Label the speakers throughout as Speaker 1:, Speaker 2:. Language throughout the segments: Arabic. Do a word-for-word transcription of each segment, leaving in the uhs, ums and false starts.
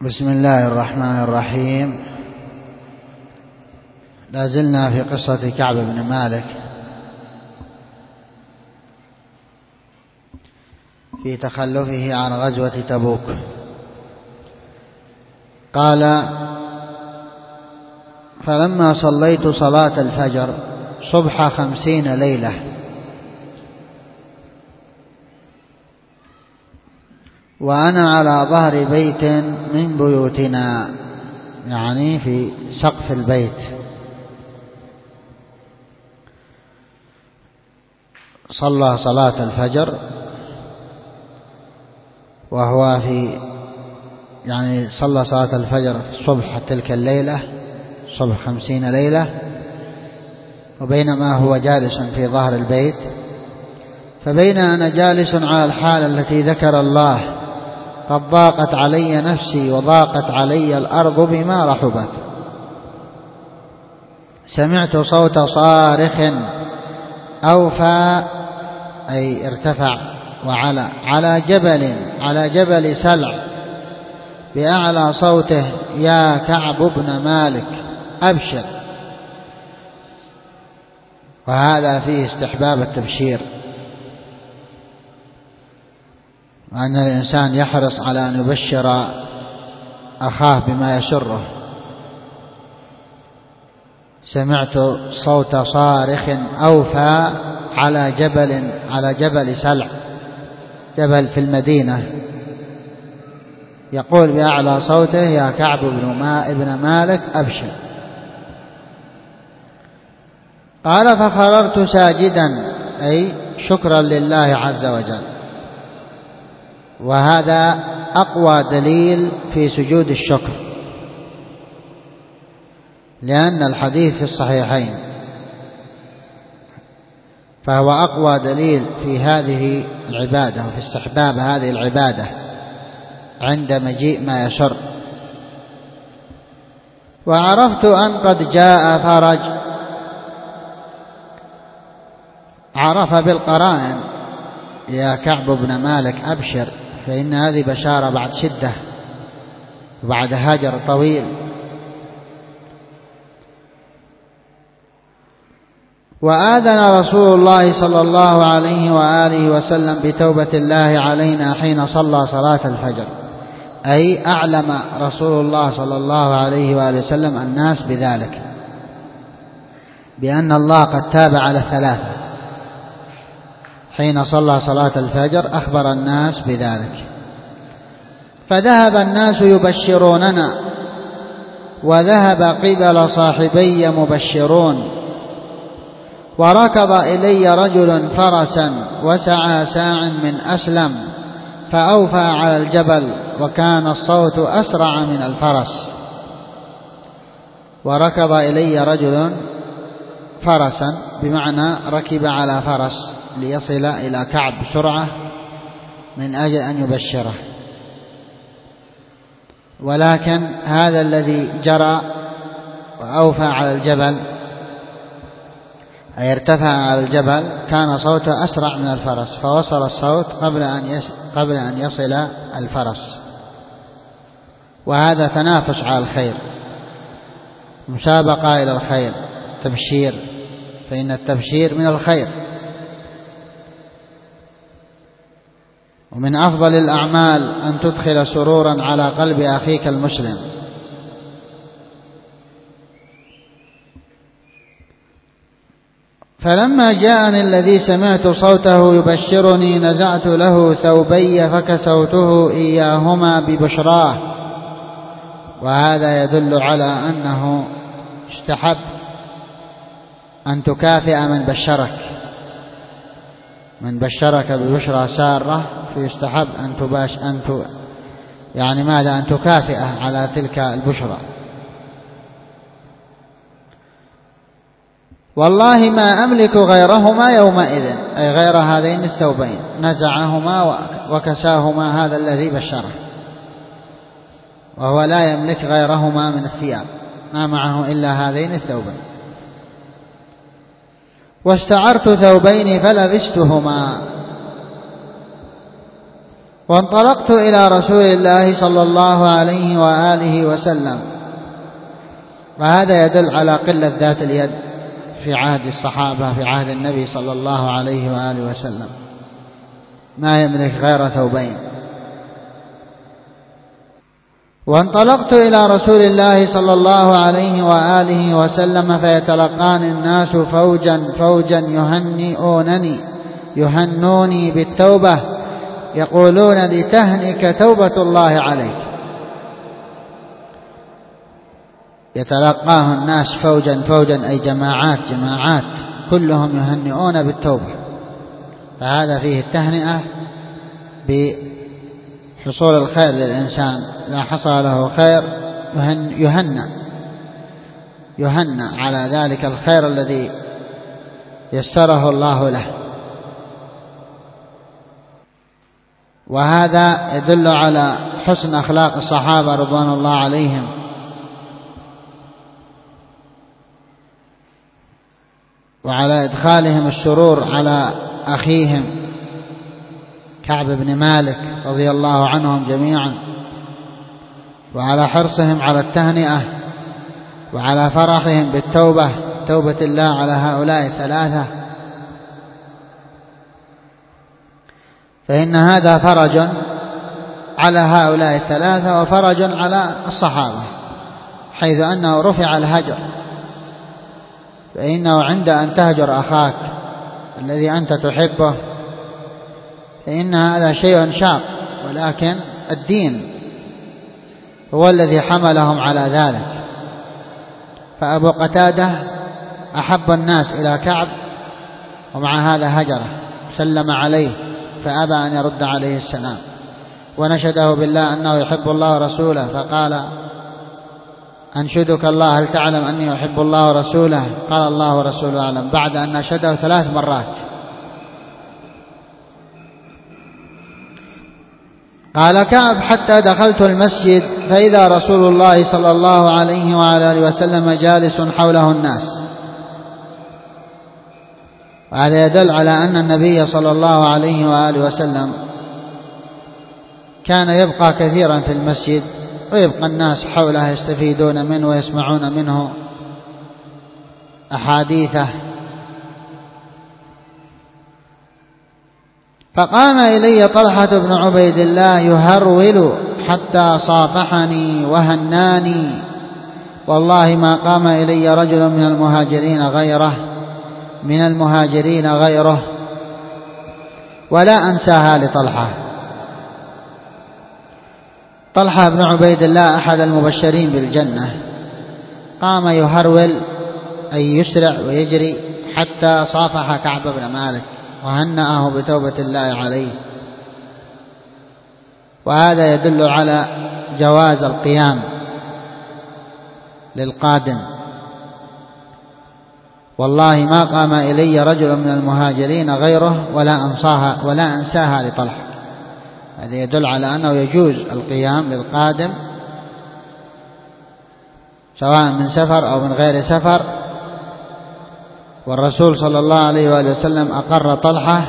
Speaker 1: بسم الله الرحمن الرحيم. لا زلنا في قصة كعب بن مالك في تخلفه عن غزوة تبوك. قال: فلما صليت صلاة الفجر صبح خمسين ليلة وأنا على ظهر بيت من بيوتنا، يعني في سقف البيت. صلى صلاة الفجر وهو في يعني صلى صلاة الفجر صبح تلك الليلة، صبح خمسين ليلة، وبينما هو جالس في ظهر البيت، فبين أنا جالس على الحال التي ذكر الله قد ضاقت علي نفسي وضاقت علي الأرض بما رحبت، سمعت صوت صارخ أوفى أي ارتفع وعلى على جبل على جبل سلع بأعلى صوته: يا كعب بن مالك أبشر. وهذا فيه استحباب التبشير، وأن الإنسان يحرص على أن يبشر أخاه بما يسره. سمعت صوت صارخ أوفى على جبل على جبل سلع، جبل في المدينة، يقول بأعلى صوته: يا كعب بن مالك أبشر. قال: فخررت ساجدا، أي شكرا لله عز وجل. وهذا أقوى دليل في سجود الشكر، لأن الحديث في الصحيحين، فهو أقوى دليل في هذه العبادة وفي استحباب هذه العبادة عند مجيء ما يسر. وعرفت أن قد جاء فرج، عرف بالقرائن: يا كعب بن مالك أبشر، فإن هذه بشارة بعد شدة وبعد هجر طويل. وآذن رسول الله صلى الله عليه وآله وسلم بتوبة الله علينا حين صلى صلاة الفجر، أي أعلم رسول الله صلى الله عليه وآله وسلم الناس بذلك، بأن الله قد تاب على الثلاثة. حين صلى صلاة الفجر أخبر الناس بذلك، فذهب الناس يبشروننا، وذهب قبل صاحبي مبشرون، وركض إلي رجل فرسا وسعى ساع من أسلم فأوفى على الجبل، وكان الصوت أسرع من الفرس. وركض إلي رجل فرسا بمعنى ركب على فرس ليصل إلى كعب بسرعة من أجل أن يبشره. ولكن هذا الذي جرى وأوفى على الجبل، أي ارتفع على الجبل، كان صوته أسرع من الفرس، فوصل الصوت قبل أن قبل أن يصل الفرس. وهذا تنافس على الخير، مسابقة إلى الخير، تبشير، فإن التبشير من الخير، ومن أفضل الأعمال أن تدخل سرورا على قلب أخيك المسلم. فلما جاءني الذي سمعت صوته يبشرني نزعت له ثوبي فكسوته إياهما ببشراه. وهذا يدل على أنه استحب أن تكافئ من بشرك، من بشرك ببشرى سارة، فيستحب أن تباش أن ت... يعني ماذا أن تكافئه على تلك البشرى. والله ما أملك غيرهما يومئذ، أي غير هذين الثوبين، نزعهما وكساهما هذا الذي بشره، وهو لا يملك غيرهما من الثياب، ما معه إلا هذين الثوبين. واستعرت ثوبين فلبستهما، وانطلقت إلى رسول الله صلى الله عليه وآله وسلم. وهذا يدل على قلة ذات اليد في عهد الصحابة، في عهد النبي صلى الله عليه وآله وسلم، ما يملك غير ثوبين. وانطلقت إلى رسول الله صلى الله عليه وآله وسلم فيتلقاني الناس فوجا فوجا يهنئونني يهنوني بالتوبة، يقولون لتهنك توبة الله عليك. يتلقاه الناس فوجا فوجا أي جماعات جماعات، كلهم يهنئون بالتوبة، فهذا فيه التهنئة بحصول الخير للإنسان. إذا حصل له خير يهنأ يهنأ على ذلك الخير الذي يسره الله له. وهذا يدل على حسن أخلاق الصحابة رضوان الله عليهم، وعلى إدخالهم السرور على أخيهم كعب بن مالك رضي الله عنهم جميعا، وعلى حرصهم على التهنئة، وعلى فرحهم بالتوبة، توبة الله على هؤلاء الثلاثة، فإن هذا فرج على هؤلاء الثلاثة وفرج على الصحابة، حيث أنه رفع الهجر. فإنه عند أن تهجر أخاك الذي أنت تحبه فإن هذا شيء شاق، ولكن الدين هو الذي حملهم على ذلك. فأبو قتادة أحب الناس إلى كعب، ومع هذا هجره، سلم عليه فأبى أن يرد عليه السلام، ونشده بالله أنه يحب الله ورسوله، فقال أنشدك الله هل تعلم أني أحب الله ورسوله؟ قال الله ورسوله أعلم، بعد أن نشده ثلاث مرات. قال كعب حتى دخلت المسجد فإذا رسول الله صلى الله عليه وعلى آله وسلم جالس حوله الناس. وهذا يدل على أن النبي صلى الله عليه وآله وسلم كان يبقى كثيرا في المسجد، ويبقى الناس حوله يستفيدون منه ويسمعون منه أحاديثه. فقام إلي طلحة بن عبيد الله يهرول حتى صافحني وهناني، والله ما قام إلي رجل من المهاجرين غيره من المهاجرين غيره ولا أنساها لطلحة. طلحة بن عبيد الله أحد المبشرين بالجنة، قام يهرول أي يسرع ويجري حتى صافح كعب بن مالك وهنأه بتوبة الله عليه. وهذا يدل على جواز القيام للقادم، والله ما قام إلي رجل من المهاجرين غيره ولا أنصاها ولا أنساها لطلحة. هذا يدل على أنه يجوز القيام للقادم سواء من سفر أو من غير سفر، والرسول صلى الله عليه وآله وسلم أقر طلحة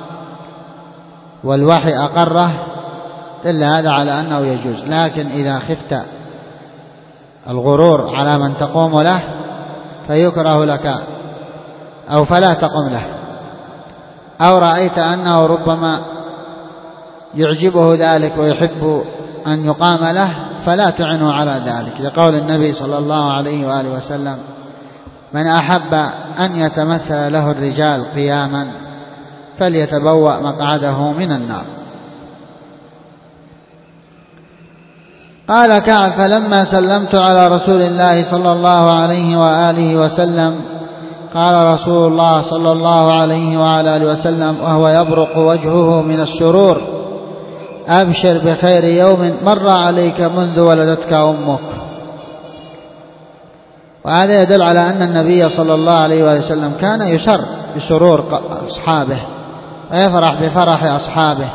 Speaker 1: والوحي أقره، دل هذا على أنه يجوز. لكن إذا خفت الغرور على من تقوم له فيكره لك أو فلا تقم له، أو رأيت أنه ربما يعجبه ذلك ويحب أن يقام له فلا تعنه على ذلك، لقول النبي صلى الله عليه وآله وسلم من أحب أن يتمثل له الرجال قياما فليتبوأ مقعده من النار. قال كعب فلما سلمت على رسول الله صلى الله عليه وآله وسلم قال رسول الله صلى الله عليه وعلى آله وسلم وهو يبرق وجهه من السرور أبشر بخير يوم مر عليك منذ ولدتك أمك. وهذا يدل على أن النبي صلى الله عليه وسلم كان يسر بسرور أصحابه ويفرح بفرح أصحابه،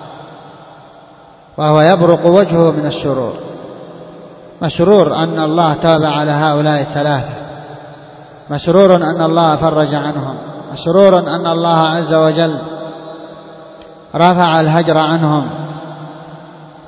Speaker 1: وهو يبرق وجهه من السرور، مسرور أن الله تاب على هؤلاء الثلاثة، مسرور أن الله فرج عنهم، مسرور أن الله عز وجل رفع الهجر عنهم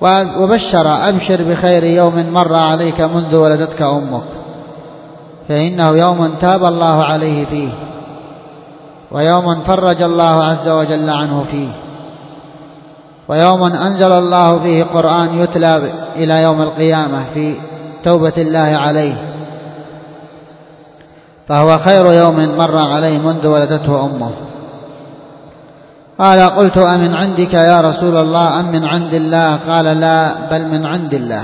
Speaker 1: وبشر أبشر بخير يوم مر عليك منذ ولدتك أمك، فإنه يوم تاب الله عليه فيه، ويوم فرج الله عز وجل عنه فيه، ويوم أنزل الله فيه قرآن يتلى إلى يوم القيامة في توبة الله عليه، فهو خير يوم مر عليه منذ ولدته أمه. قال: قلت: أمن عندك يا رسول الله أم من عند الله؟ قال: لا، بل من عند الله.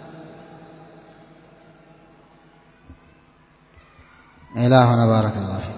Speaker 1: إلهنا بارك الله فيك.